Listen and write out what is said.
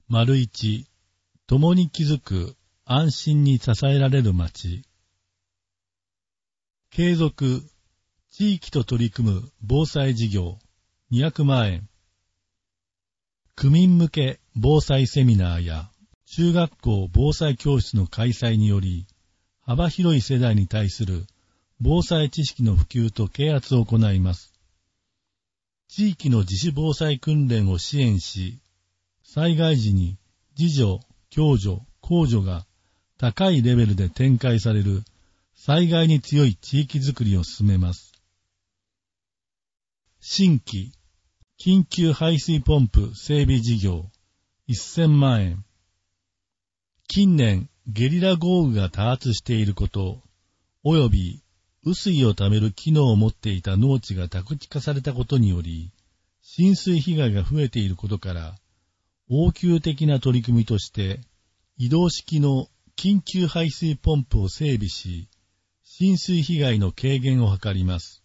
1、共に築く安心に支えられる町。継続、地域と取り組む防災事業、200万円。区民向け防災セミナーや中学校防災教室の開催により、幅広い世代に対する防災知識の普及と啓発を行います。地域の自主防災訓練を支援し、災害時に自助、共助、公助が高いレベルで展開される災害に強い地域づくりを進めます。新規、緊急排水ポンプ整備事業、1000万円。近年、ゲリラ豪雨が多発していること、及び雨水をためる機能を持っていた農地が宅地化されたことにより、浸水被害が増えていることから、応急的な取り組みとして、移動式の緊急排水ポンプを整備し、浸水被害の軽減を図ります。